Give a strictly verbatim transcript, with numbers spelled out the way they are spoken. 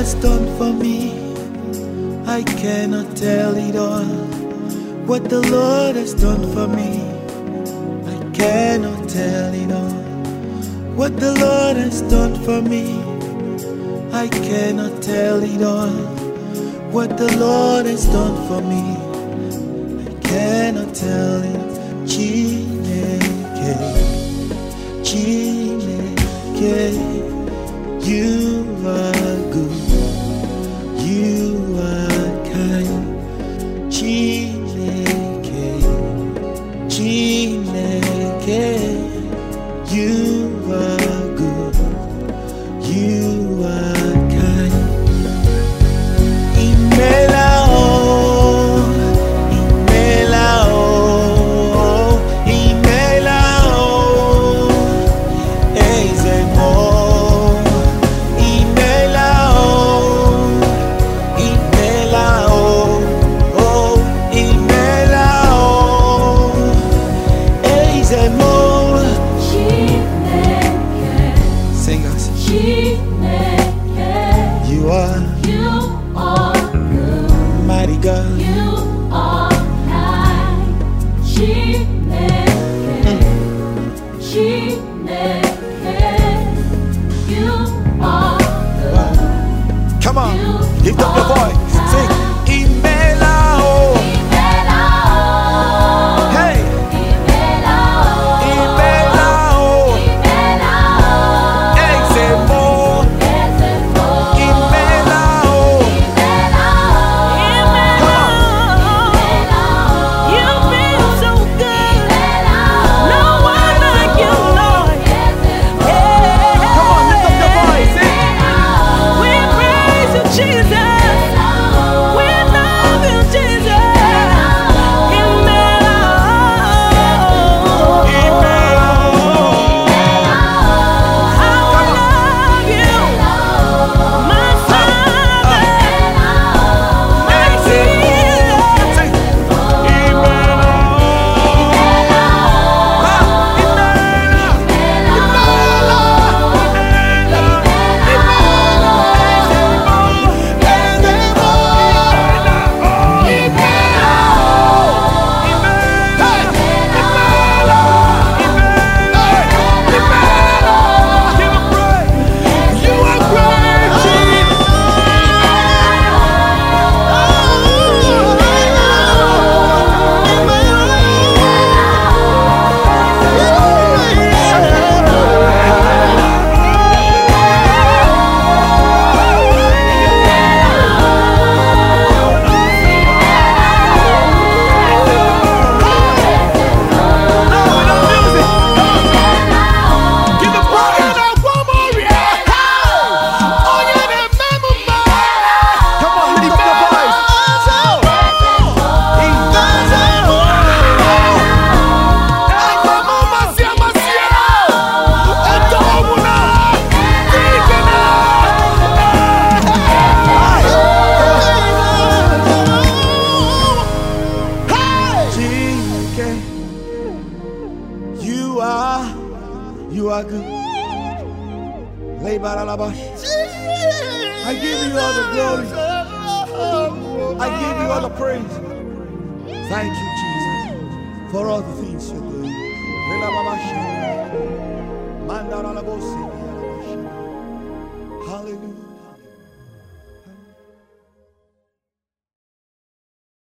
has done for me, I cannot tell it all. What the Lord has done for me, I cannot tell it all. What the Lord has done for me, I cannot tell it all. What the Lord has done for me, I cannot tell it. Chineke, Chineke, you are good, you are kind. Chineke, Chineke, you are good, you are kind. Imela oh, Imela oh, Imela oh, Ezemo, Imela oh, Imela oh, oh, Imela oh, Ezemo. Singers, you are, you are good, mighty God. you are kind. Chineke, Chineke, you are good. Come on, You lift up your are voice. Sing, kind. Imela oh, Imela oh, hey, Imela oh, Imela oh, Imela oh, Ezemo, Ezemo, Imela oh. Imela oh, Imela oh, You've been so good. Imela oh, No one like you, Lord. Ezemo, Come on, lift up your voice. Sing, We praise you, Jesus. We love you, Jesus. Imela. Imela I love you, my Father, my Savior. Sing, Imela You are, you are good. I give you all the glory. I give you all the praise. Thank you, Jesus, for all the things you're doing.